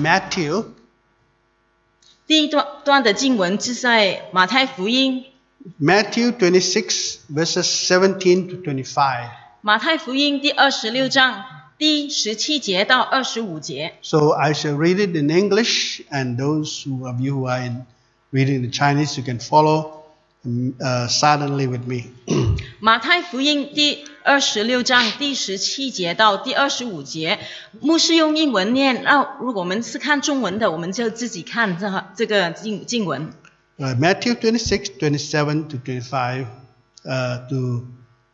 Matthew. 第一段的经文是在马太福音 Matthew 26 verses 17 to 25. 马太福音第26章第17节到25节。 So I shall read it in English, and those of you who are reading the Chinese, you can follow silently with me. 马太福音第26章第17节到第25节，牧师用英文念，如果我们是看中文的，我们就自己看这个经文。 Matthew 26, 27 to 25 to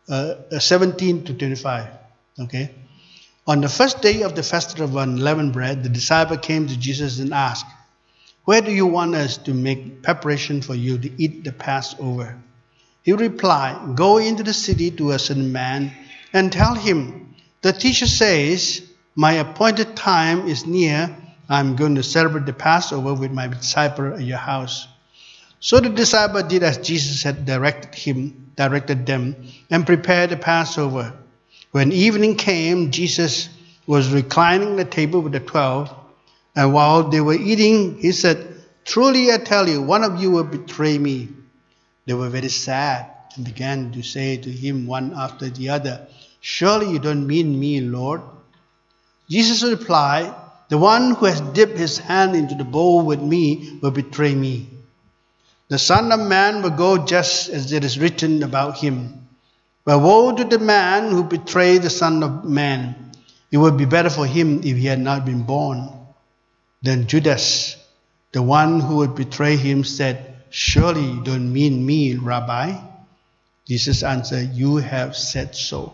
17 to 25. Okay. On the first day of the festival of unleavened bread, the disciple came to Jesus and asked, "Where do you want us to make preparation for you to eat the Passover?" He replied, "Go into the city to a certain man and tell him, 'The teacher says, my appointed time is near. I'm going to celebrate the Passover with my disciple at your house.'" So the disciple did as Jesus had directed them, and prepared the Passover. When evening came, Jesus was reclining at the table with the 12, and while they were eating, he said, "Truly I tell you, one of you will betray me." They were very sad and began to say to him one after the other, "Surely you don't mean me, Lord?" Jesus replied, "The one who has dipped his hand into the bowl with me will betray me. The Son of Man will go just as it is written about him. But woe to the man who betrayed the Son of Man. It would be better for him if he had not been born." Then Judas, the one who would betray him, said, "Surely you don't mean me, Rabbi?" Jesus answered, "You have said so."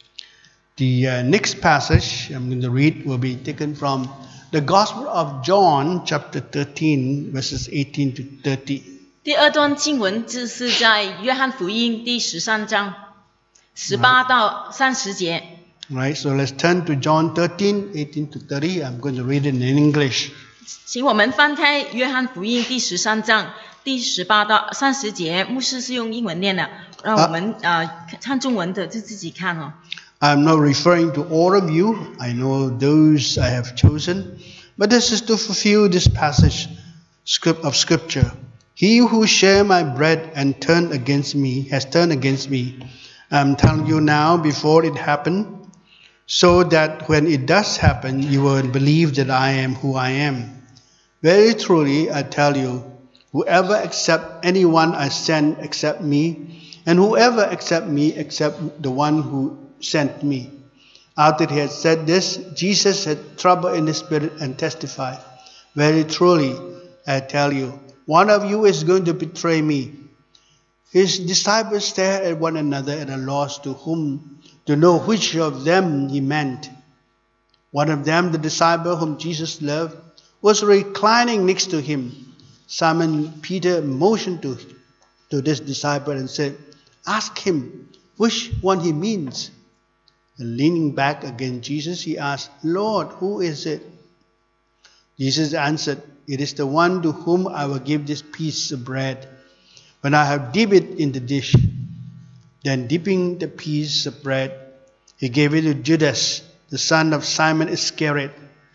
The next passage I'm going to read will be taken from the Gospel of John, chapter 13, verses 18 to 30. 第二段经文是在约翰福音第13章18到30节。 Right, so let's turn to John 13, 18 to 30. I'm going to read it in English. 请我们翻开约翰福音第13章第18到30节，牧师是用英文念的，让我们看中文的就自己看哦。 I'm not referring to all of you. I know those I have chosen. But this is to fulfill this passage of Scripture. He who shared my bread and has turned against me. I'm telling you now before it happened, so that when it does happen, you will believe that I am who I am. Very truly, I tell you, whoever accepts anyone I send except me, and whoever accepts me except the one who sent me. After he had said this, Jesus had trouble in his spirit and testified, "Very truly, I tell you, one of you is going to betray me." His disciples stared at one another at a loss to know which of them he meant. One of them, the disciple whom Jesus loved, was reclining next to him. Simon Peter motioned to this disciple and said, "Ask him which one he means." And leaning back against Jesus, he asked, "Lord, who is it?" Jesus answered, "It is the one to whom I will give this piece of bread when I have dipped it in the dish." Then dipping the piece of bread, he gave it to Judas, the son of Simon Iscariot.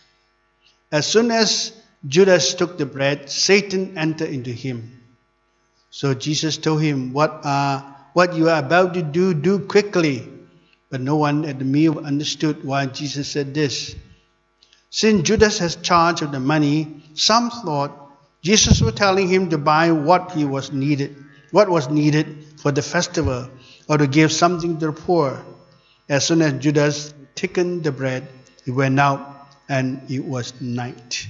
As soon as Judas took the bread, Satan entered into him. So Jesus told him, What you are about to do, do quickly." But no one at the meal understood why Jesus said this. Since Judas has charge of the money, some thought Jesus was telling him to buy what was needed for the festival, or to give something to the poor. As soon as Judas taken the bread, he went out, and it was night.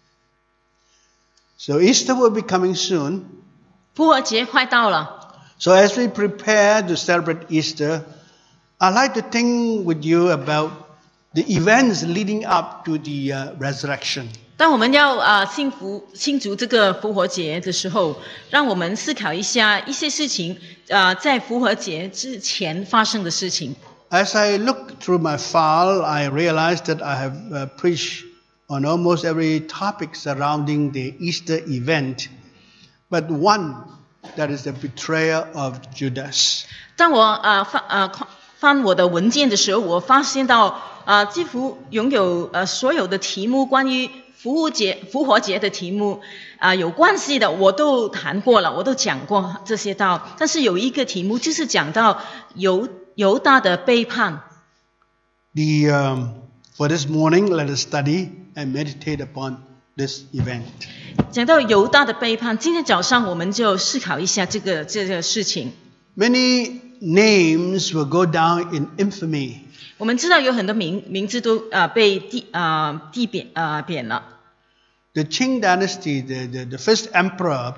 So Easter will be coming soon. 复活节快到了， So as we prepare to celebrate Easter, I'd like to think with you about the events leading up to the resurrection. 当我们要庆祝这个复活节的时候，让我们思考一下一些事情，在复活节之前发生的事情。 As I look through my file, I realized that I have preached on almost every topic surrounding the Easter event, but one, that is the betrayal of Judas. 当我翻我的文件的时候，我发现到几乎拥有所有的题目关于复活节的题目有关系的，我都谈过了，我都讲过这些道。但是有一个题目就是讲到犹大的背叛。 For this morning, let us study and meditate upon this event. 讲到犹大的背叛，今天早上我们就思考一下这个事情。 Many names will go down in infamy. 我们知道有很多名字都被地贬了。 The Qing dynasty, the first emperor,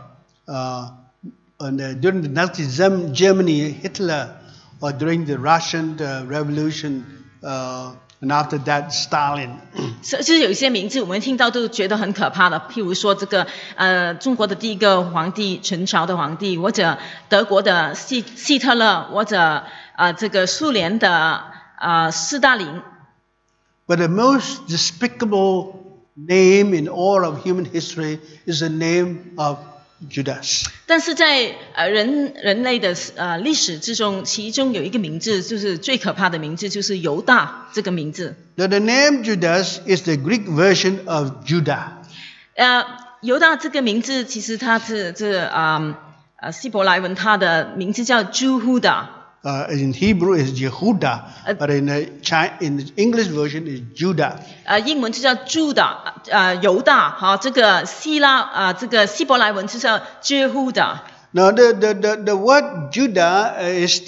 during the Nazi Germany, Hitler, or during the Russian Revolution, and after that, Stalin. 就是有一些名字我们听到都觉得很可怕的，譬如说这个中国的第一个皇帝，陈朝的皇帝，或者德国的希特勒，或者这个苏联的斯大林。 But the most despicable name in all of human history is the name of Judas. 但是在人类的历史之中，其中有一个名字就是最可怕的名字，就是犹大这个名字。 Now the name Judas is the Greek version of Judah. 犹大这个名字其实它是希伯来文，它的名字叫 Jehuda。In Hebrew is Yehuda, but in the English version is Judah. 英文就叫 Judah， 犹大。好，这个希伯来文就叫 Jehuda。 Now the word Judah is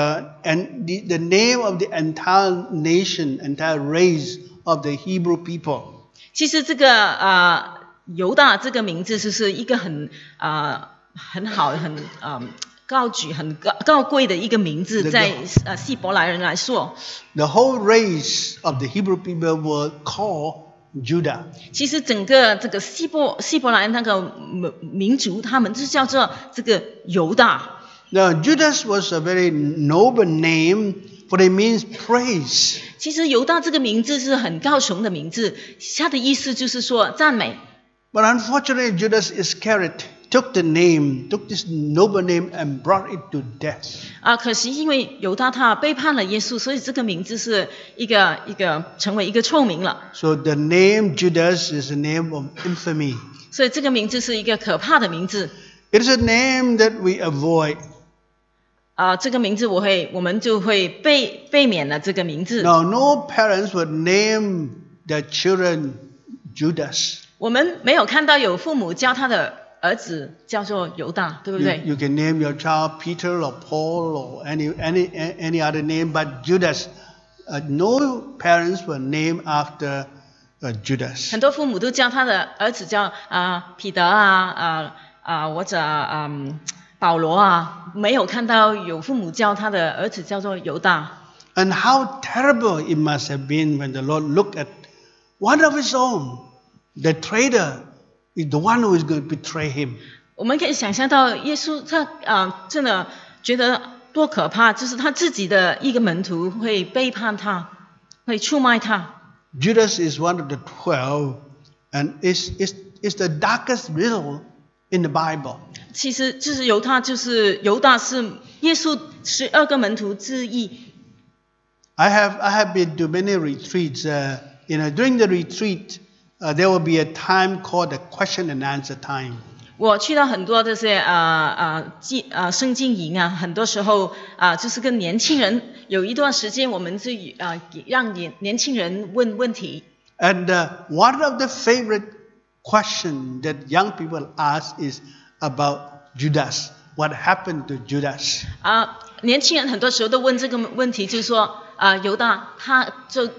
the name of the entire nation, entire race of the Hebrew people. 其实这个犹大这个名字就是一个很好高举很高贵的一个名字，在希伯来人来说。 The whole race of the Hebrew people were called Judah. 其实整个这个希伯来那个民族，他们就叫做这个犹大。 Now Judas was a very noble name, for it means praise. 其实犹大这个名字是很高雄的名字，它的意思就是说赞美。 But unfortunately, Judas Iscariot took this noble name and brought it to death. 可惜因为犹大他背叛了耶稣，所以这个名字是成为一个臭名了。 So the name Judas is a name of infamy. 所以这个名字是一个可怕的名字。 It is a name that we avoid. 这个名字我们就会避免了这个名字。 Now, no parents would name their children Judas. 我们没有看到有父母叫他的儿子叫做犹大，对不对？ You can name your child Peter or Paul or any other name, but Judas, no parents will name after Judas. 很多父母都叫他的儿子叫彼得或者保罗没有看到有父母叫他的儿子叫做犹大。 And how terrible it must have been when the Lord looked at one of his own, the traitor, is the one who is going to betray him. 我们可以想象到耶稣他真的觉得多可怕，就是他自己的一个门徒会背叛他，会出卖他。 Judas is one of the 12, and is the darkest riddle in the Bible. 其实就是犹大是耶稣12个门徒之一。 I have been to many retreats. During the retreat, there will be a time called the question and answer time. 我去到很多这些圣经营很多时候就是跟年轻人有一段时间，我们是让年轻人问问题。 And one of the favorite question that young people ask is about Judas. What happened to Judas? 年轻人很多时候都问这个问题，就是说犹大他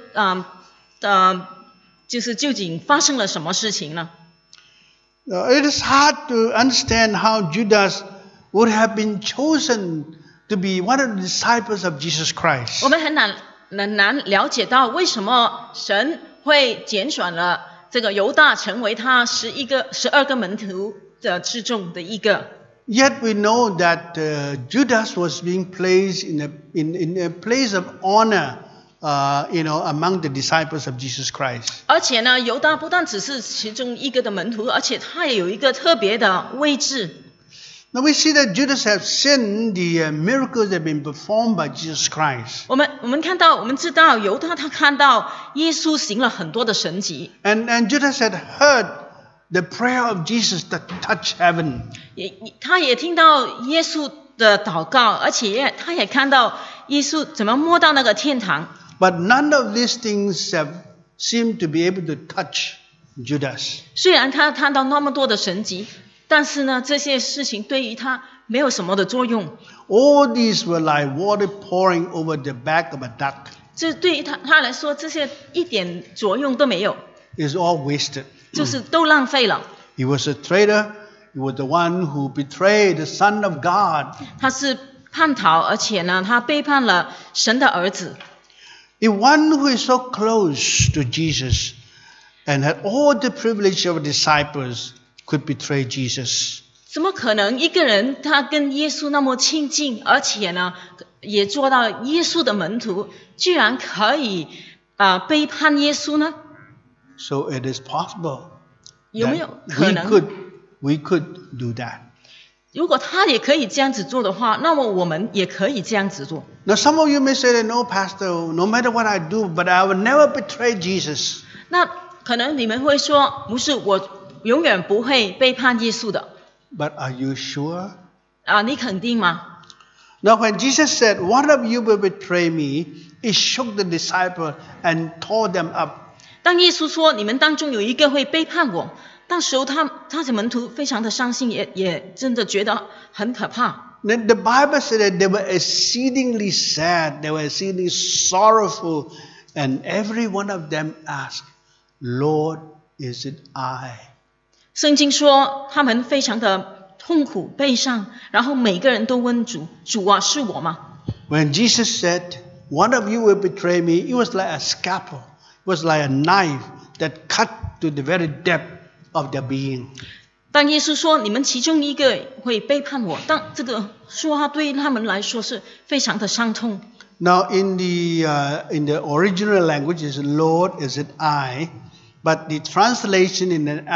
就是究竟发生了什么事情呢 ？It is hard to understand how Judas would have been chosen to be one of the disciples of Jesus Christ. 我们很难了解到为什么神会拣选了这个犹大成为他12个门徒的之中的一个。 Yet we know that Judas was being placed in a place of honor, among the disciples of Jesus Christ. 而且呢，犹大不但只是其中一个的门徒，而且他也有一个特别的位置。 Now we see that Judas has seen the miracles that have been performed by Jesus Christ. 我们知道犹大他看到耶稣行了很多的神迹， And Judas had heard the prayer of Jesus that touched heaven. 他也听到耶稣的祷告，而且他也看到耶稣怎么摸到那个天堂。 But none of these things have seemed to be able to touch Judas. 虽然他看到那么多的神迹，但是呢，这些事情对于他没有什么的作用。 All these were like water pouring over the back of a duck. 这对于他来说，这些一点作用都没有， It's all wasted. 就是都浪费了。 He was a traitor. He was the one who betrayed the Son of God. 他是叛逃，而且呢，他背叛了神的儿子。 The one who is so close to Jesus and had all the privilege of disciples could betray Jesus. 怎么可能一个人他跟耶稣那么亲近，而且呢，也做到耶稣的门徒，居然可以背叛耶稣呢？ So it is possible 有没 that 有可能？ we could do that. 如果他也可以这样子做的话，那么我们也可以这样子做。 Now some of you may say that, no, Pastor, no matter what I do, but I will never betray Jesus. 那可能你们会说，不是，我永远不会背叛耶稣的。 But are you sure? 你肯定吗？ Now when Jesus said, one of you will betray me, it shook the disciple and tore them up. 当耶稣说你们当中有一个会背叛我，那时候他的门徒非常的伤心，也真的觉得很可怕。 The Bible said that they were exceedingly sad, they were exceedingly sorrowful, and every one of them asked, Lord, is it I? 圣经说他们非常的痛苦悲伤，然后每个人都问主：主啊，是我吗？ When Jesus said, one of you will betray me, it was like a scalpel. It was like a knife that cut to the very depth of their being. 当耶稣说你们其中一个会背叛我，但这个说话对他们来说是非常的伤痛。 Now in the original language is Lord, is it I? But the translation in the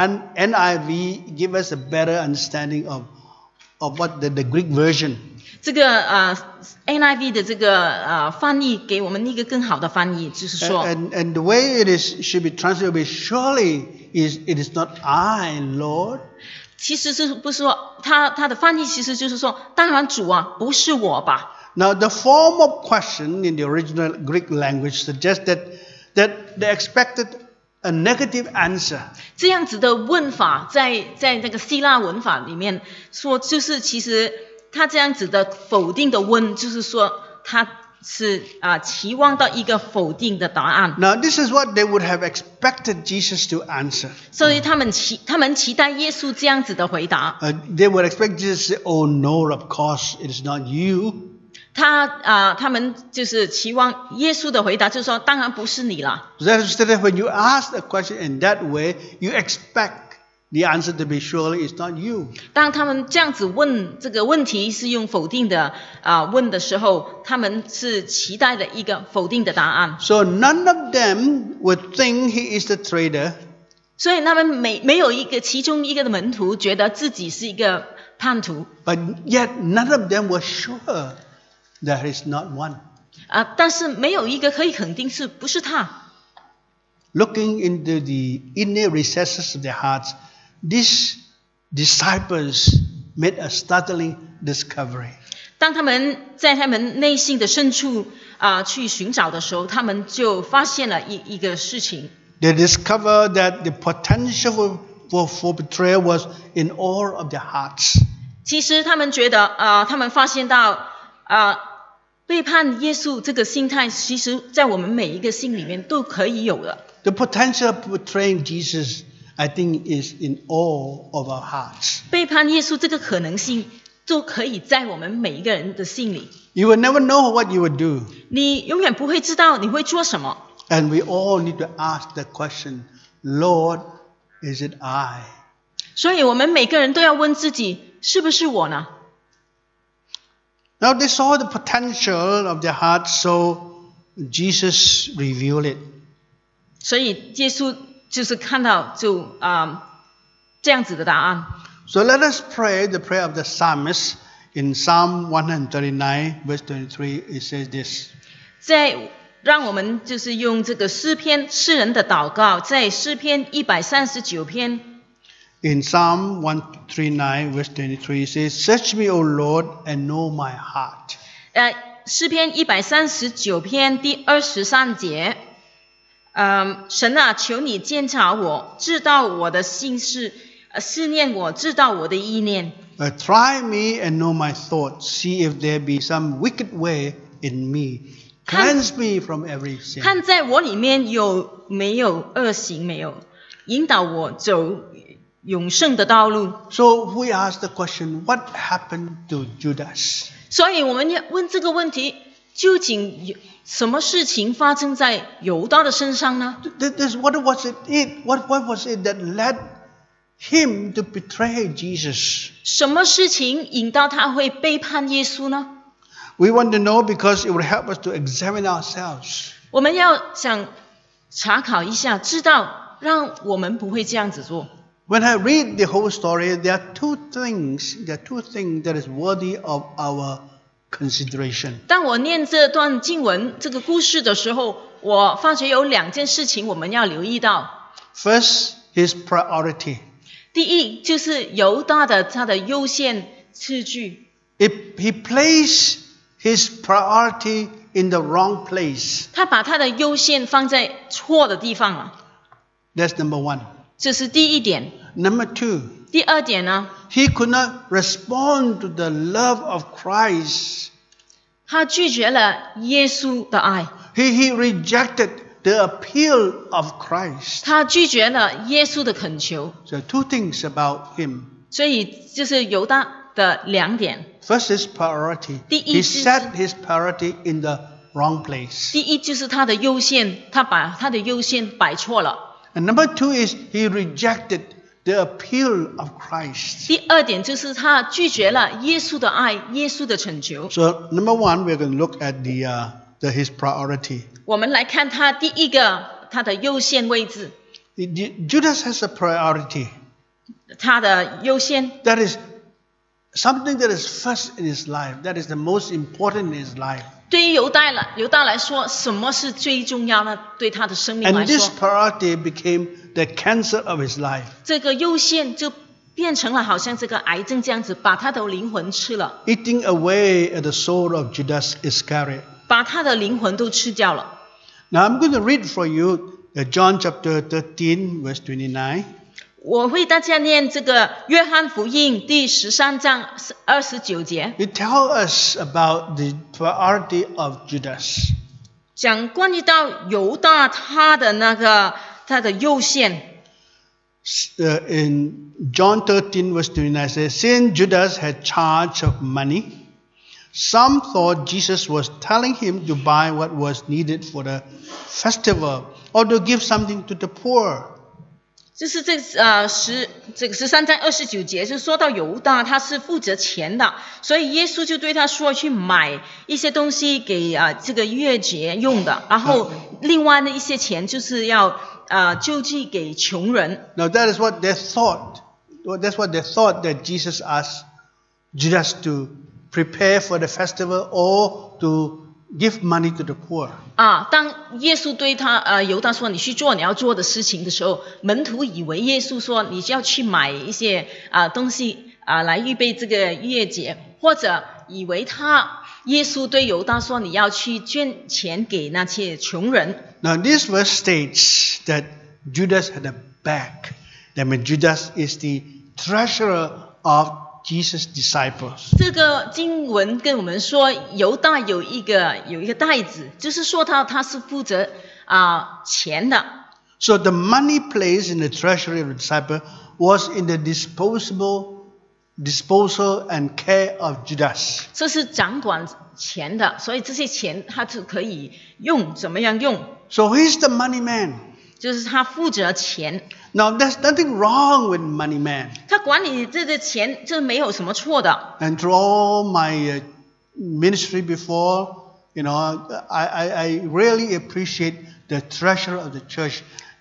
NIV give us a better understanding of what the Greek version. 这个NIV 的这个翻译给我们一个更好的翻译，就是说， And the way it should be translated is surely it is not I, Lord. 其实是不是说他的翻译其实就是说，当然主啊，不是我吧？ Now the form of question in the original Greek language suggests that they expected a negative answer. 这样子的问法，在那个希腊文法里面说，就是其实他这样子的否定的问，就是说他是期望到一个否定的答案。 Now this is what they would have expected Jesus to answer. 所以他们期待耶稣这样子的回答。 They would expect Jesus to say, "Oh no, of course it is not you." 他们就是期望耶稣的回答，就是说，当然不是你啦。 That's that when you ask a question in that way, you expect the answer to be surely it's not you. 当他们这样子问这个问题是用否定的问的时候，他们是期待的一个否定的答案。 So none of them would think he is the traitor. 所以他们没有其中一个的门徒觉得自己是一个叛徒。 But yet none of them were sure there is not one. 但是没有一个可以肯定是不是他。 Looking into the inner recesses of their hearts, these disciples made a startling discovery. 当他们在他们内心的深处去寻找的时候，他们就发现了一个事情。 They discovered that the potential for betrayal was in all of their hearts. 其实他们觉得他们发现到背叛耶稣这个心态，其实在我们每一个心里面都可以有的。 The potential of betraying Jesus, I think, is in all of our hearts. 背叛耶稣这个可能性都可以在我们每一个人的心里。 You will never know what you will do. 你永远不会知道你会做什么。 And we all need to ask the question, Lord, is it I? 所以我们每个人都要问自己，是不是我呢？ Now they saw the potential of their hearts, so Jesus revealed it. 所以耶稣就是看到就这样子的答案。 So let us pray the prayer of the psalmist. In Psalm 139 verse 23, it says this. 让我们就是用这个诗篇诗人的祷告，在诗篇139篇。 In Psalm 139 verse 23, it says, "Search me, O Lord, and know my heart." 诗篇139篇第23节，神啊，求你监察我，知道我的心事，思念我，知道我的意念。 Try me and know my thoughts. See if there be some wicked way in me. Cleanse me from every sin. 看在我里面有没有恶行，没有引导我走永生的道路。 So we ask the question, what happened to Judas? 所以我们要问这个问题，究竟有什么事情发生在犹大的身上呢？ What was it that led him to betray Jesus? 什么事情引导他会背叛耶稣呢？ We want to know because it will help us to examine ourselves. 我们要想查考一下，知道让我们不会这样子做。 When I read the whole story, there are two things that is worthy of our consideration. 当我念这段经文这个故事的时候，我发觉有2件事情我们要留意到。 First, his priority. 第一就是犹大的他的优先次序。 He placed his priority in the wrong place. 他把他的优先放在错的地方了。 That's number one. 这是第一点。 Number two, 第二点呢？ he could not respond to the love of Christ. 他拒绝了耶稣的爱。 He rejected the appeal of Christ. 他拒绝了耶稣的恳求。 So two things about him. 所以就是犹大的2点。 First is priority. 第一 He set his priority in the wrong place. 第一就是他的优先，他把他的优先摆错了。 And number two is he rejected the appeal of Christ. 第二点就是他拒绝了耶稣的爱，耶稣的拯救。 So number one, we're going to look at his priority. 我们来看他第一个他的优先位置， Judas has a priority. 他的优先 That is something that is first in his life. That is the most important in his life. 对于犹大来说，什么是最重要呢？对他的生命来 And this 说， priority became the cancer of his life. 这个优先就变成了好像这个癌症这样子，把他的灵魂吃了， Eating away at the soul of Judas Iscariot. 把他的灵魂都吃掉了。 Now I'm going to read for you John chapter 13 verse 29. 我为大家念这个约翰福音第13章29节， It tells us about the priority of Judas. 讲关于到犹大他的优先。 In John 13 verse 29 says, since Judas had charge of money, some thought Jesus was telling him to buy what was needed for the festival or to give something to the poor. 就是这个13章29节，就说到犹大他是负责钱的，所以耶稣就对他说去买一些东西给这个月节用的，然后另外的一些钱就是要救济给穷人。 Now that is what they thought. That's what they thought that Jesus asked Judas to prepare for the festival or to give money to the poor. 当耶稣对犹大说你去做你要做的事情的时候，门徒以为耶稣说你就要去买一些东西来预备这个月节，或者以为耶稣对犹大说你要去捐钱给那些穷人。 Now this verse states that Judas had a bag. That means Judas is the treasurer of Jesus' disciples. 这个经文跟我们说，犹大有一个袋子，就是说他是负责钱的。 So the money placed in the treasury of the disciple was in the disposal and care of Judas. 这是掌管钱的，所以这些钱他是可以用，怎么样用？ So he's the money man. 就是他负责钱。 Now there's nothing wrong with money man. 他管理这个钱，这没有什么错的。 And through all my ministry before, I really appreciate the treasurer of the church.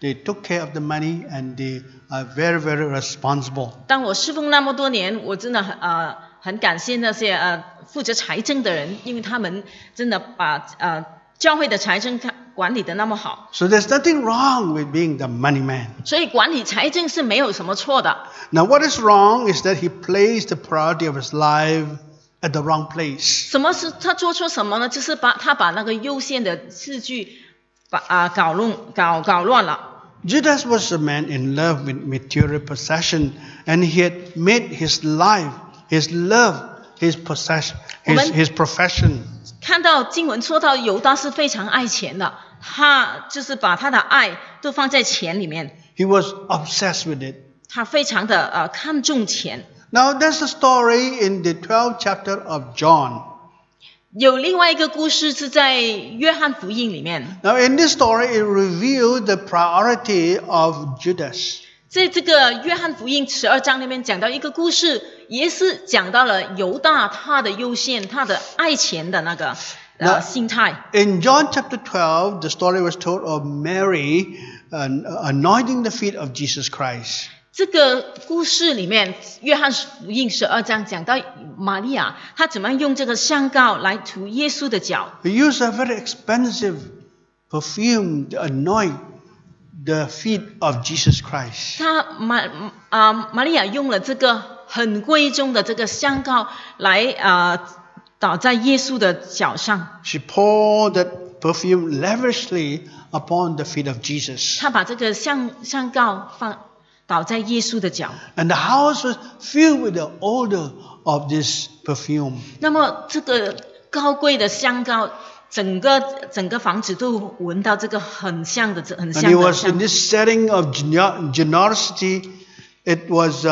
They took care of the money and they are very, very responsible. 当我侍奉那么多年，我真的很感谢那些负责财政的人，因为他们真的把教会的财政管理得那么好。 So there's nothing wrong with being the money man. 所以管理财政是没有什么错的。 Now what is wrong is that he placed the priority of his life at the wrong place. 什么是他做错什么呢？就是他把那个优先的次序搞乱了。 Judas was a man in love with material possession, and he had made his life, his love, his possession, his profession. 看到经文说到犹大是非常爱钱的，他就是把他的爱都放在钱里面。 He was obsessed with it. 他非常的看重钱。 Now there's a story in the 12th chapter of John. 有另外一个故事是在约翰福音里面。 Now in this story, it revealed the priority of Judas. 在这个约翰福音12章里面讲到一个故事，也是讲到了犹大他的优先，他的爱钱的那个心态。 In John chapter 12, the story was told of Mary anointing the feet of Jesus Christ. 这个故事里面，约翰福音12章讲到玛利亚，她怎么样用这个香膏来涂耶稣的脚。 He used a very expensive perfume to anoint the feet of Jesus Christ. 玛利亚用了这个很贵重的这个香膏来倒在耶稣的脚上。 She poured that perfume lavishly upon the feet of Jesus. 她把这个香膏倒在耶稣的脚。 And the house was filled with the odor of this perfume. 那么这个高贵的香膏，整个房子都闻到这个很香的 And it was in this setting of generosity. It was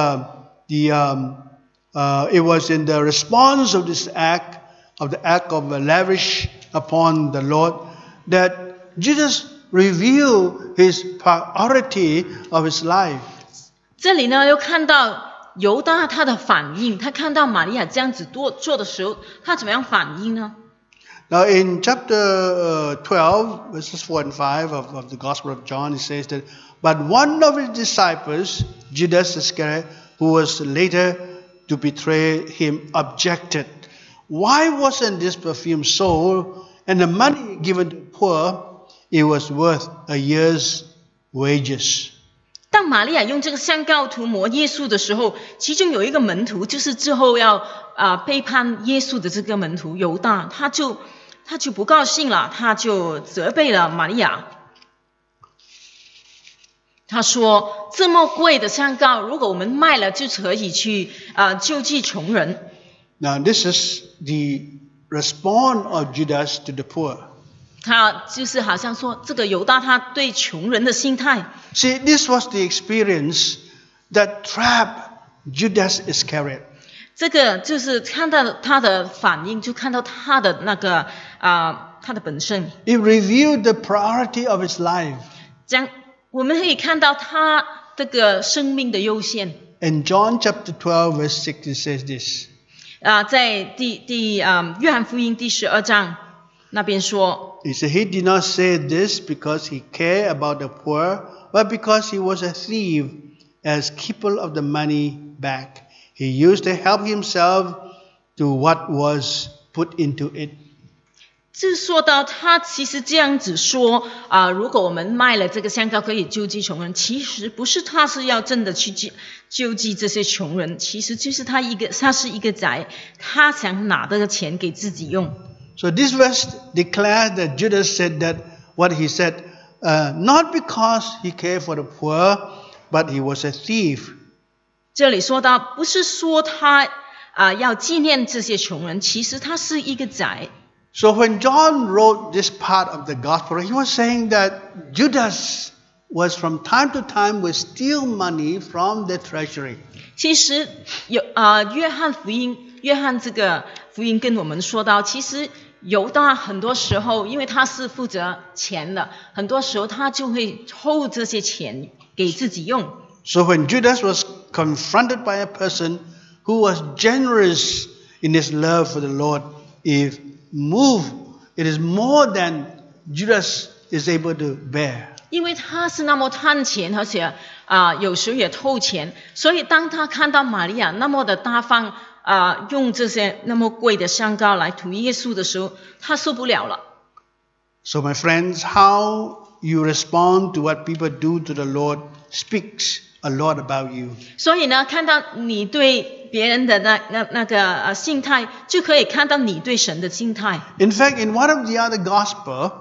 it was in the response of this act of lavish upon the Lord that Jesus revealed his priority of his life. 这里呢，又看到犹大他的反应，他看到玛利亚这样子做的时候，他怎么样反应呢？ Now in chapter 12, verses 4 and 5 of the Gospel of John, it says that, but one of his disciples, Judas Iscariot, who was later to betray him, objected. Why wasn't this perfume sold and the money given to the poor? It was worth a year's wages. 当玛利亚用这个香膏涂抹耶稣的时候，其中有一个门徒，就是之后要背叛耶稣的这个门徒犹大，他就不高兴了，他就责备了玛利亚。他说：“这么贵的香膏，如果我们卖了，就可以去救济穷人。” Now this is the response of Judas to the poor. 他就是好像说，这个犹大他对穷人的心态。 See, this was the experience that trapped Judas Iscariot. 这个就是看到他的反应，就看到他的那个他的本身。 It revealed the priority of his life. 这样我们可以看到他这个生命的优先。 In John chapter 12, verse 6, it says this. 在约翰福音第12章那边说。 He said he did not say this because he cared about the poor, but because he was a thief, as keeper of the money back. He used to help himself to what was put into it. 就说到他其实这样子说如果我们卖了这个香膏可以救济穷人，其实不是他是要真的去救济这些穷人，其实就是他是一个宅，他想拿这个钱给自己用。 So this verse declares that Judas said that what he said, not because he cared for the poor, but he was a thief. 这里说到不是说他要纪念这些穷人，其实他是一个宅。 So when John wrote this part of the gospel, he was saying that Judas was from time to time would steal money from the treasury. 其实约翰这个福音跟我们说到，其实犹大很多时候，因为他是负责钱的，很多时候他就会偷这些钱给自己用。 So when Judas was confronted by a person who was generous in his love for the Lord, it is more than Judas is able to bear. 因为他是那么贪钱，而且有时也偷钱，所以当他看到玛利亚那么的大方用这些那么贵的香膏来涂耶稣的时候，他受不了了。 So my friends, how you respond to what people do to the Lord speaks a lot about you. 所以呢，看到你对别人的那个心态，就可以看到你对神的心态。 In fact, in one of the other gospel,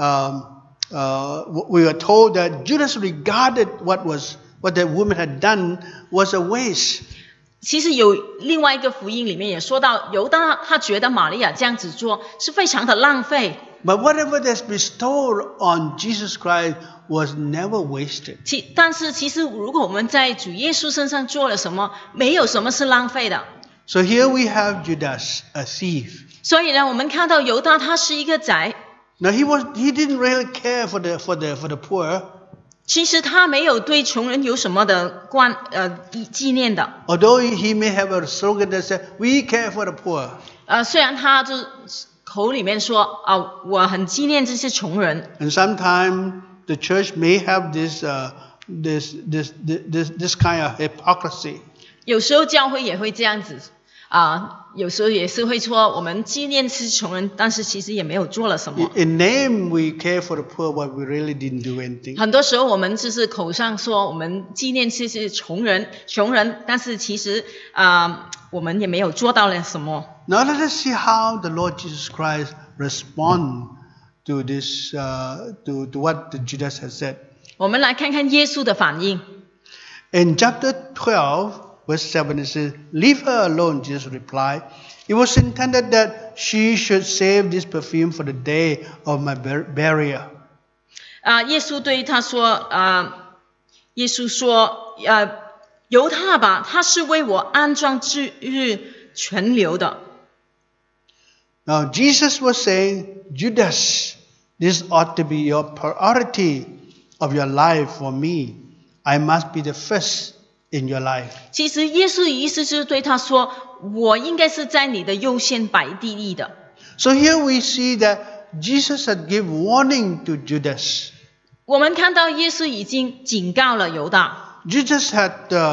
we are told that Judas regarded what that woman had done was a waste. 其实有另外一个福音里面也说到，犹大他觉得玛利亚这样子做是非常的浪费。 But whatever that's bestowed on Jesus Christ was never wasted. 但是其实如果我们在主耶稣身上做了什么，没有什么是浪费的。 So here we have Judas, a thief. 所以呢，我们看到犹大他是一个贼。 Now he didn't really care for the poor. 其实他没有对穷人有什么的纪念的。 Although he may have a slogan that said, "We care for the poor." 虽然他就口里面说我很纪念这些穷人。 And sometimes the church may have this kind of hypocrisy. 有时候教会也会这样子有时候也是会说我们纪念这些穷人，但是其实也没有做了什么。 In name we care for the poor, but we really didn't do anything. 很多时候我们就是口上说我们纪念这些穷人，但是其实我们也没有做到了什么。 Now let us see how the Lord Jesus Christ respond to this, to what Judas has said. 我们来看看耶稣的反应。 In chapter 12, verse 7, it says, "Leave her alone," Jesus replied. "It was intended that she should save this perfume for the day of my burial." 耶稣对他说，耶稣说，由他吧，他是为我安葬之日存留的。 Now Jesus was saying, Judas, this ought to be your priority of your life for me. I must be the first in your life. 其实耶稣的意思就是对他说，我应该是在你的优先摆第一的。 So here we see that Jesus had given warning to Judas. 我们看到耶稣已经警告了犹大。 Judas had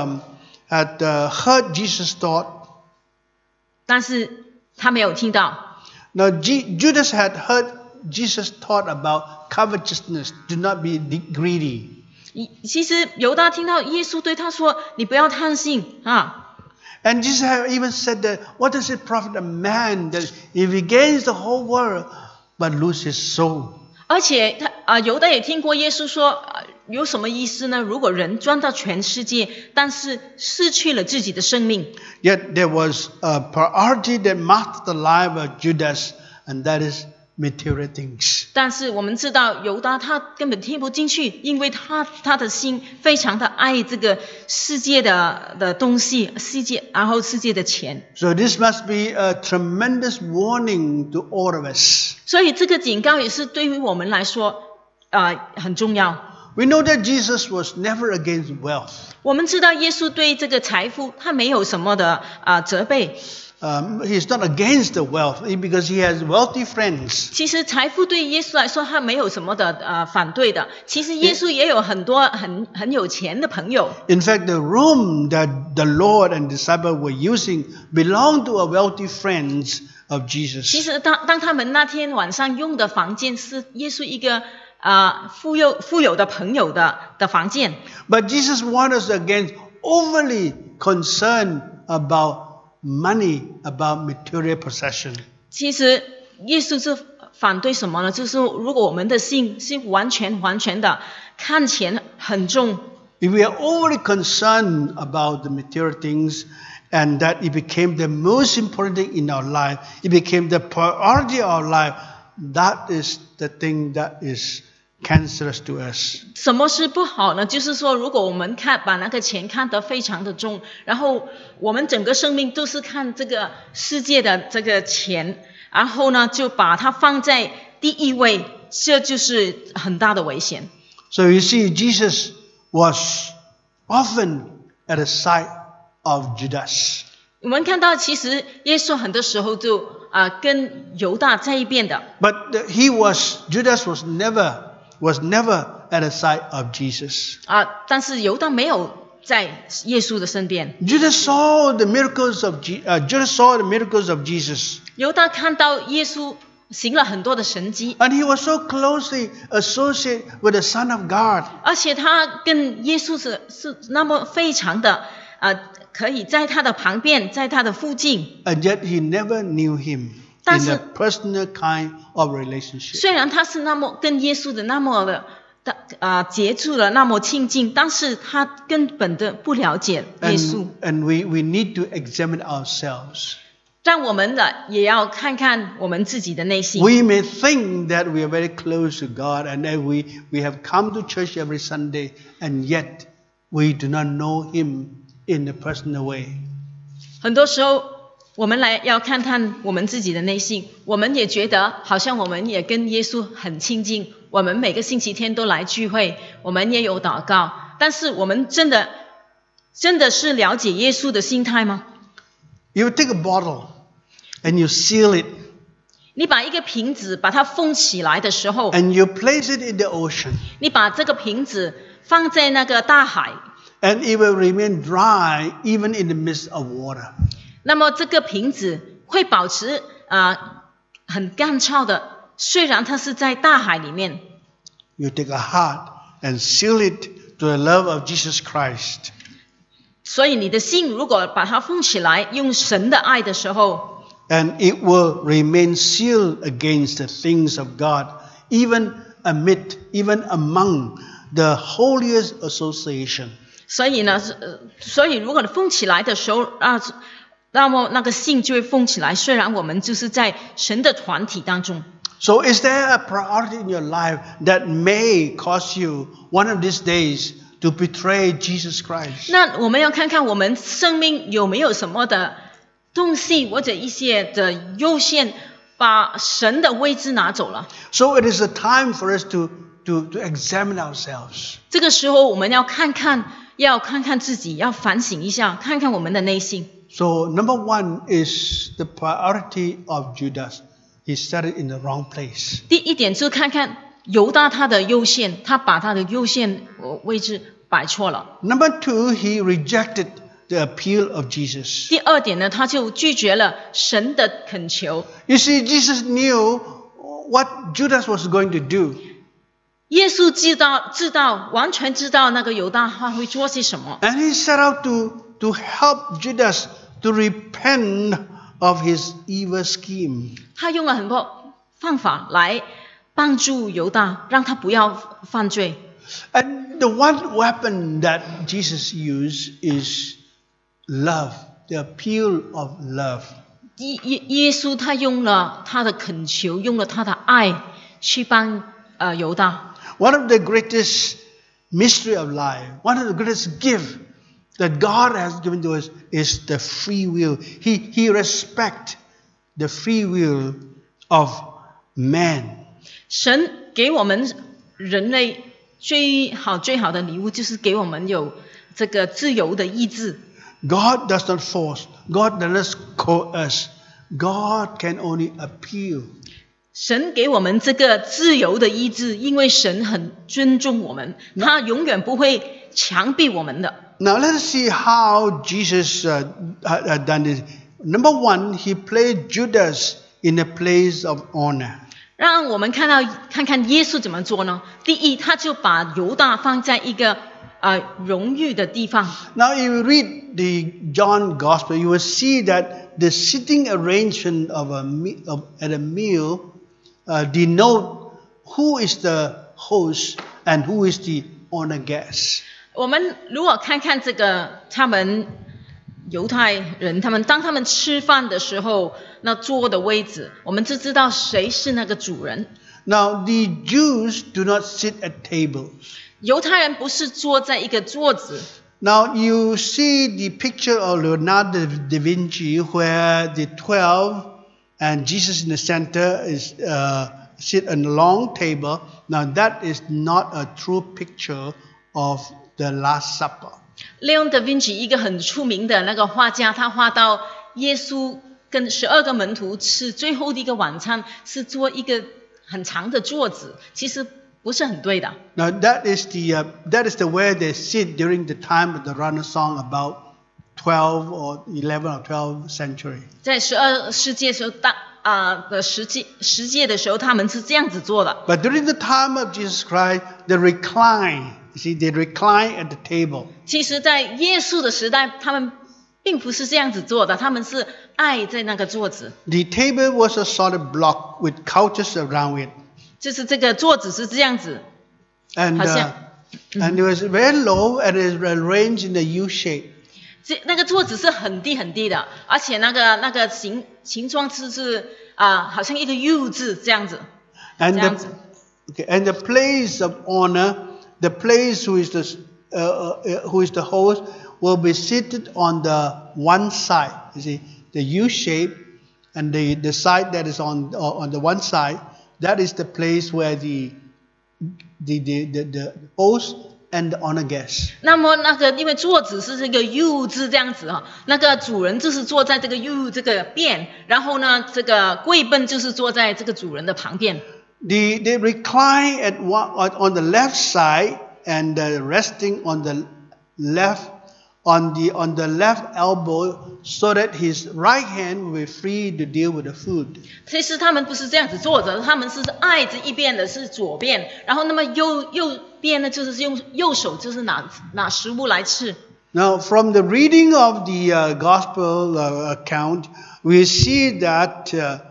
heard Jesus' thought. 但是他没有听到。 Now Judas had heard Jesus' thought about covetousness. Do not be greedy. 其实犹大听到耶稣对他说：“你不要贪心啊。” And Jesus had even said that, "What does it profit a man that if he gains the whole world but lose his soul?" 而且犹大也听过耶稣说，有什么意思呢？如果人赚到全世界，但是失去了自己的生命。 Yet there was a priority that marked the life of Judas, and that is material things. 但是我们知道犹大他根本听不进去，因为他的心非常的爱这个世界的东西，然后世界的钱。 So this must be a tremendous warning to all of us. 所以这个警告也是对于我们来说很重要。 We know that Jesus was never against wealth. 我们知道耶稣对这个财富他没有什么的责备。 He's not against the wealth because he has wealthy friends. 其实财富对耶稣来说他没有什么的反对的。其实耶稣也有很多很有钱的朋友。 In fact, the room that the Lord and disciples were using belonged to a wealthy friends of Jesus. 其实当他们那天晚上用的房间是耶稣一个富有的朋友的房间。 But Jesus warned us against overly concerned about money, about material possession. 其实耶稣是反对什么呢？就是如果我们的心是完全的看钱很重。 If we are overly concerned about the material things and that it became the most important thing in our life, it became the priority of our life, that is the thing that is cancerous to us. 什么是不好呢？就是说如果我们把那个钱看得非常的重，然后我们整个生命都是看这个世界的这个钱，然后呢就把它放在第一位，这就是很大的危险。 So you see, Jesus was often at the side of Judas. 我们看到其实耶稣很多时候就跟犹大在一边的。 But Judas was never at the side of Jesus. 但是犹大没有在耶稣的身边。 Judas saw the miracles of Jesus. 犹大看到耶稣行了很多的神迹， And he was so closely associated with the Son of God. 而且他跟耶稣是那么非常的可以在他的旁边，在他的附近。 And yet he never knew him 但 in 是 a personal kind of relationship. 虽然他是那么跟耶稣的那么的接触了，那么亲近，但是他根本的不了解耶稣。 And we need to examine ourselves. 让我们也要看看我们自己的内心。 We may think that we are very close to God and that we have come to church every Sunday, and yet we do not know Him in a personal way. 很多时候我们要看看我们自己的内心，我们也觉得好像我们也跟耶稣很亲近，我们每个星期天都来聚会，我们也有祷告，但是我们真的是了解耶稣的心态吗？ You take a bottle and you seal it 你把一个瓶子把它封起来的时候， and you place it in the ocean, 你把这个瓶子放在那个大海， and it will remain dry even in the midst of water. 那么这个瓶子会保持很干燥的，虽然它是在大海里面。 You take a heart and seal it to the love of Jesus Christ. 所以你的心如果把它封起来，用神的爱的时候， And it will remain sealed against the things of God, even among the holiest association. 所以如果你封起来的时候那么那个心就会封起来。虽然我们就是在神的团体当中。 So is there a priority in your life that may cause you one of these days to betray Jesus Christ? 那我们要看看我们生命有没有什么的东西或者一些的优先把神的位置拿走了。 So it is a time for us to examine ourselves. 这个时候我们要看看自己，要反省一下，看看我们的内心。 So number one is the priority of Judas. He set it in the wrong place. 第一点就是看看犹大他的优先，他把他的优先位置摆错了。 Number two, he rejected the appeal of Jesus. 第二点呢，他就拒绝了神的恳求。 You see, Jesus knew what Judas was going to do. 耶稣完全知道那个犹大他会做些什么， And he set out to help Judas to repent of his evil scheme. 他用了很多方法来帮助犹大，让他不要犯罪。 And the one weapon that Jesus used is love, the appeal of love. 耶稣他用了他的恳求，用了他的爱去帮犹大。 One of the greatest mystery of life, one of the greatest gift that God has given to us is the free will. He respects the free will of man. 神给我们人类最好的礼物，就是给我们有这个自由的意志。 God does not force. God does not coerce. God can only appeal. 神给我们这个自由的意志，因为神很尊重我们，他永远不会强逼我们的。 Now let us see how Jesus had done it. Number one, he placed Judas in a place of honor. 让我们看看耶稣怎么做呢？第一，他就把犹大放在一个荣誉的地方。 Now if you read the John Gospel, you will see that the sitting arrangement at a meal denote who is the host and who is the honor guest. 我们如果看这个，他们犹太人，当他们吃饭的时候，那坐的位置，我们就知道谁是那个主人。 Now the Jews do not sit at tables. 犹太人不是坐在一个桌子。 Now you see the picture of Leonardo da Vinci where the 12 and Jesus in the center is sit on a long table. Now that is not a true picture of the Last Supper. Leon da Vinci 一个很出名的那个画家，他画到耶稣跟12个门徒吃最后的一个晚餐，是坐一个很长的桌子，其实不是很对的。 Now that is the way they sit during the time of the Runner song about 12 or 11 or 12 century. 在12世纪的时候，十届的时候，他们是这样子做的。 But during the time of Jesus Christ, they recline. You see, they recline at the table. 其实，在耶稣的时代，他们并不是这样子做的，他们是挨在那个桌子。 The table was a solid block with couches around it. 就是这个桌子是这样子， And, 好像 and it was very low and it was arranged in a U shape. 那个桌子是很低很低的，而且那个形状是好像一个 U 字这样子， And 这样子。 and the place of honor, the place who is the host, will be seated on the one side. You see, the U shape, and the side that is on the one side, that is the place where the host and the honor guest. 那么因为桌子是这个 U 字这样子哈，那个主人就是坐在这个 U 这个边，然后呢，这个贵宾就是坐在这个主人的旁边。 They recline on the left side and resting on the left elbow, so that his right hand will be free to deal with the food. 其实他们不是这样子坐着，他们是挨着一边的是左边，然后那么右边呢就是用右手就是拿食物来吃。 Now, from the reading of the gospel account, we see that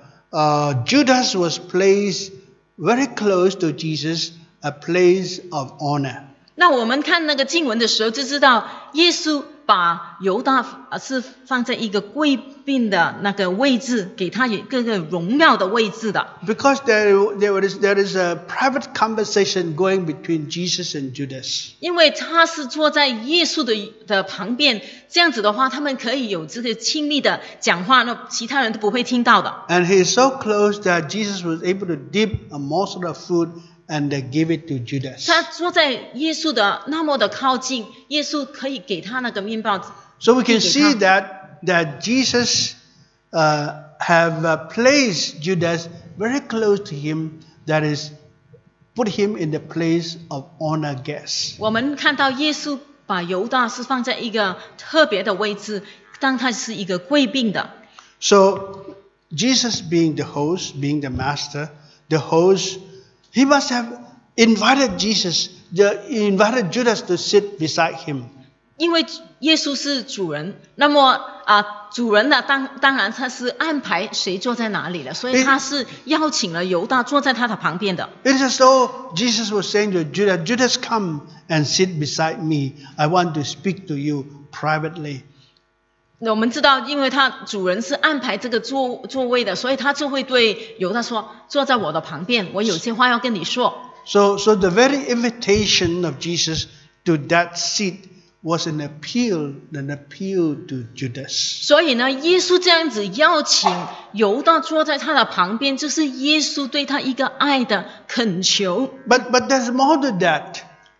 Judas was placed very close to Jesus, a place of honor. 那我们看那个经文的时候就知道，耶稣把犹大是放在一个贵宾的那个位置，给他一个荣耀的位置的。 Because there is a private conversation going between Jesus and Judas. 因为他是坐在耶稣的旁边，这样子的话，他们可以有这个亲密的讲话，那其他人都不会听到的。 And he is so close that Jesus was able to dip a morsel of food and give it to Judas. 他坐在耶稣的那么的靠近，耶稣可以给他那个面包。 So we can see that Jesus have placed Judas very close to him, that is, put him in the place of honor guest. 我们看到耶稣把犹大是放在一个特别的位置，当他是一个贵宾的。 So Jesus being the host, being the master, the host, he must have invited invited Judas to sit beside him. 因为耶稣是主人，那么主人呢，当然他是安排谁坐在哪里了，所以他是邀请了犹大坐在他的旁边的。 It is as though Jesus was saying to Judas, Judas, come and sit beside me. I want to speak to you privately. 我们知道，因为他主人是安排这个座位的，所以他就会对犹大说：“坐在我的旁边，我有些话要跟你说。” So the very invitation of Jesus to that seat was an appeal to Judas. 所以呢，耶稣这样子邀请犹大坐在他的旁边，就是耶稣对他一个爱的恳求。 But there's more to that.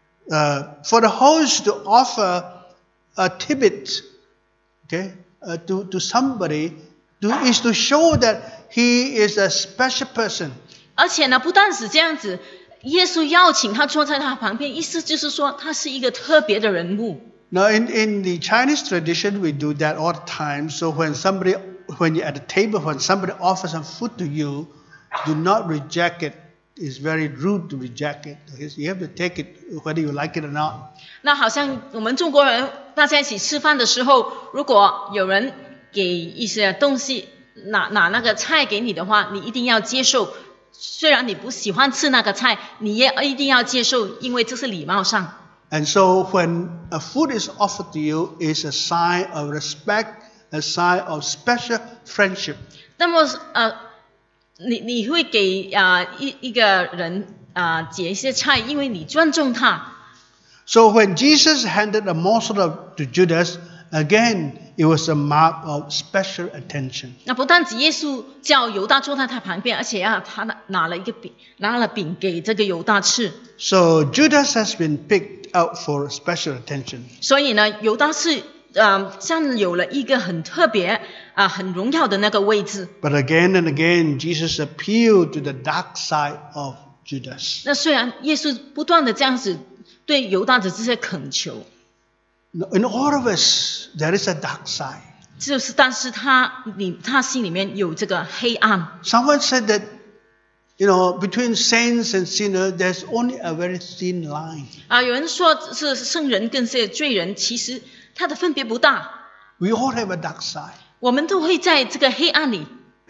For the host to offer a tidbit, okay, to somebody, is to show that he is a special person. 而且呢，不但是这样子，耶稣邀请他坐在他旁边，意思就是说他是一个特别的人物。 Now, in the Chinese tradition, we do that all the time. So when you're at the table, when somebody offers some food to you, do not reject it. It's very rude to reject it. You have to take it whether you like it or not. 那好像我们中国人大家一起吃饭的时候，如果有人给一些东西，拿那个菜给你的话，你一定要接受。虽然你不喜欢吃那个菜，你也一定要接受，因为这是礼貌上。 And so when a food is offered to you, it's a sign of respect, a sign of special friendship. 那么你会给一个人解一些菜，因为你尊重他。 So when Jesus handed a morsel to Judas, again, it was a mark of special attention. 那不但只耶稣叫犹大坐在他旁边，而且他拿了饼给这个犹大吃。 So Judas has been picked out for special attention. 所以呢，犹大是像有了一个很特别很荣耀的那个位置。 But again and again, Jesus appealed to the dark side of Judas. 那虽然耶稣不断的这样子对犹大的这些恳求， In all of us, there is a dark side. 就是但是他心里面有这个黑暗。 Someone said that, between saints and sinners, there's only a very thin line. 有人说是圣人跟这罪人，其实他的分别不大。 We all have a dark side. 我们都会在这个黑暗里。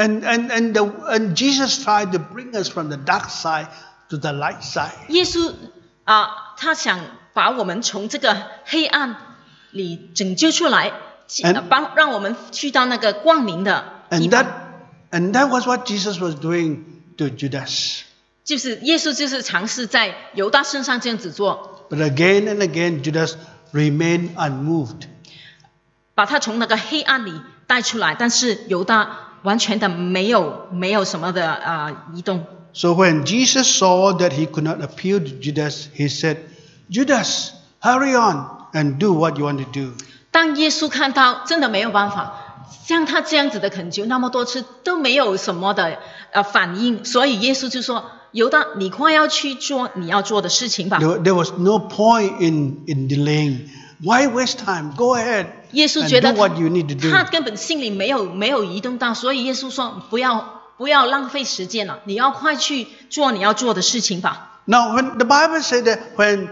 And Jesus tried to bring us from the dark side to the light side. 耶稣他想把我们从这个黑暗里拯救出来，让我们去到那个光明的地方。 And that was what Jesus was doing to Judas. 就是耶稣就是尝试在犹大身上这样子做， But again and again, Judas remained unmoved. 把他从那个黑暗里带出来，但是犹大完全的没有什么的移动。 So when Jesus saw that he could not appeal to Judas, he said, Judas, hurry on and do what you want to do. 当耶稣看到真的没有办法，像他这样子的恳求那么多次都没有什么的反应，所以耶稣就说：犹大，你快要去做你要做的事情吧。 There was no point in delaying. Why waste time? Go ahead 耶稣 and 觉得 do what you need to do. 他根本心里没有移动到，所以耶稣说不要浪费时间了，你要快去做你要做的事情吧。 Now, when the Bible said that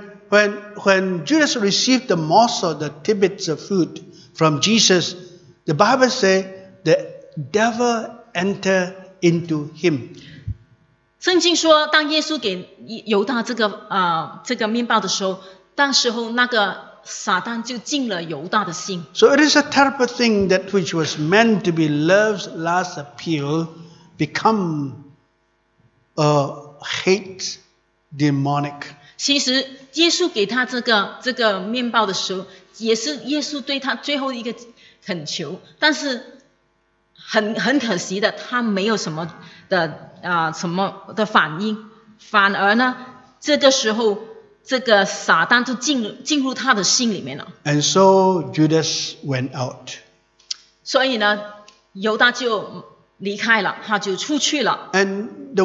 when Judas received the morsel, the tidbits of food from Jesus, the Bible said the devil entered into him. 圣经说，当耶稣给犹大这个面包的时候，当时候那个撒旦就进了犹大的心。 So it is a terrible thing that which was meant to be love's last appeal become a hate demonic. 其实耶稣给他这个面包的时候，也是耶稣对他最后一个恳求，但是很可惜的，他没有什么的反应，反而呢，这个时候这个撒旦就进入他的心里面了。 And so Judas went out. 所以呢，犹大就离开了，他就出去了。 And the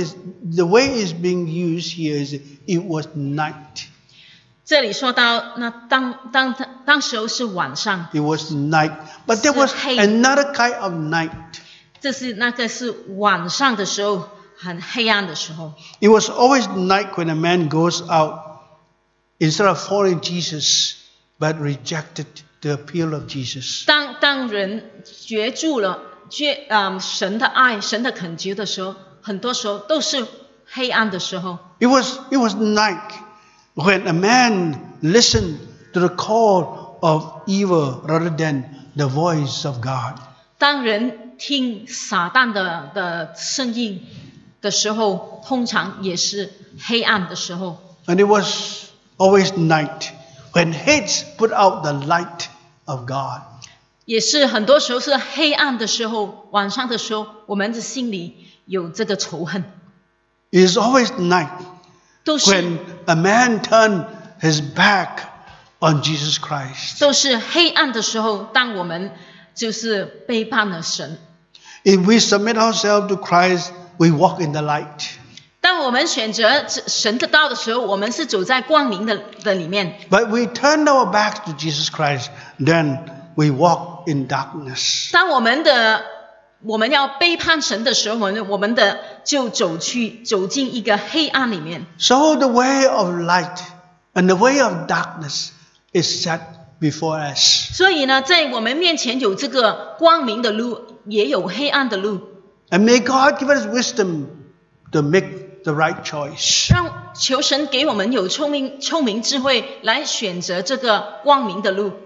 way is being used here is it was night. 这里说到，那当时候是晚上， It was night. But there was 是黑。 another kind of night. 那个是晚上的时候，很黑暗的时候。 It was always night when a man goes out instead of following Jesus, but rejected the appeal of Jesus. 当人绝住了神的爱、神的恳求的时候，很多时候都是黑暗的时候。 It was night when a man listened to the call of evil rather than the voice of God. 当人听撒旦的声音的时候，通常也是黑暗的时候。 And it was always night when hates put out the light of God. 也是很多时候是黑暗的时候，晚上的时候，我们的心里有这个仇恨。 It is always night 都是 when a man turned his back on Jesus Christ. 都是黑暗的时候，当我们就是背叛了神。 If we submit ourselves to Christ, we walk in the light. 当我们选择神的道的时候，我们是走在光明的里面。 But we turn our back to Jesus Christ, then we walk in darkness. 当我们要背叛神的时候，我们就走进一个黑暗里面。 So the way of light and the way of darkness is set before us. 所以呢，在我们面前有这个光明的路，也有黑暗的路。 And may God give us wisdom to make the right choice. 让求神给我们有聪明智慧来选择这个光明的路。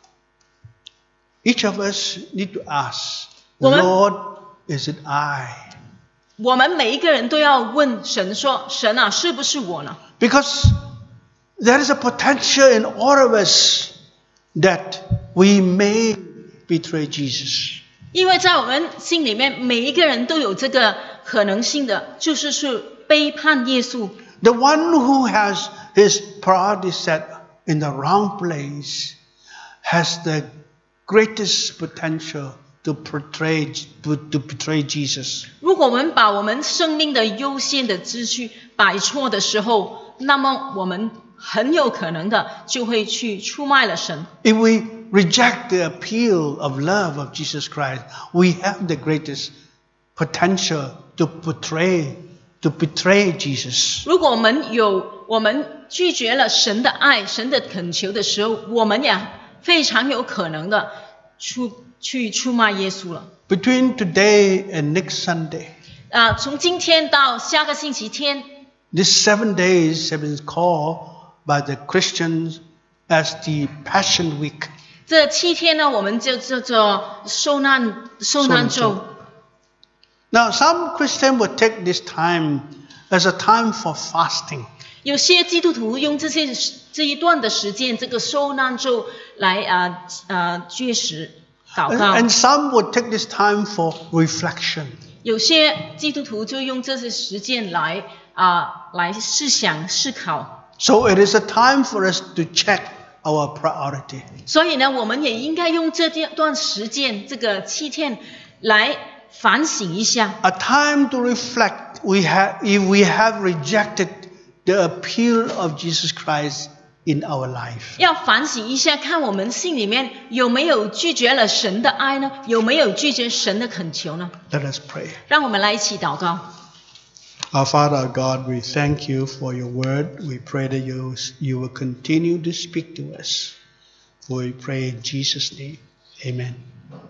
Each of us need to ask, 我们 Lord, is it I? 我们每一个人都要问神说：神啊，是不是我呢？ Because there is a potential in all of us that we may betray Jesus. 因为在我们心里面，每一个人都有这个可能性的，就是背叛耶稣。 The one who has his priority set in the wrong place has the greatest potential to betray Jesus. 如果我们把我们生命的优先的秩序摆错的时候，那么我们很有可能的就会去出卖了神。 If we reject the appeal of love of Jesus Christ, we have the greatest potential to betray Jesus. 如果我们拒绝了神的爱、神的恳求的时候，我们也非常有可能的去出卖耶稣了。 Between today and next Sunday, 从今天到下个星期天， these 7 days have been called by the Christians as the Passion Week. 这7天呢，我们就叫做受难周。 Now, some Christians will take this time as a time for fasting. 有些基督徒用这一段的时间，这个受难周来绝食祷告。 And some will take this time for reflection. 有些基督徒就用这些时间来思考。 So it is a time for us to check our priority. 所以呢，我们也应该用这段时间，这个7天来反省一下。 A time to reflect if we have rejected the appeal of Jesus Christ in our life. 要反省一下，看我们心里面有没有拒绝了神的爱呢？有没有拒绝神的恳求呢？ Let us pray. 让我们来一起祷告。 Our Father, our God, we thank you for your word. We pray that you will continue to speak to us. We pray in Jesus' name. Amen.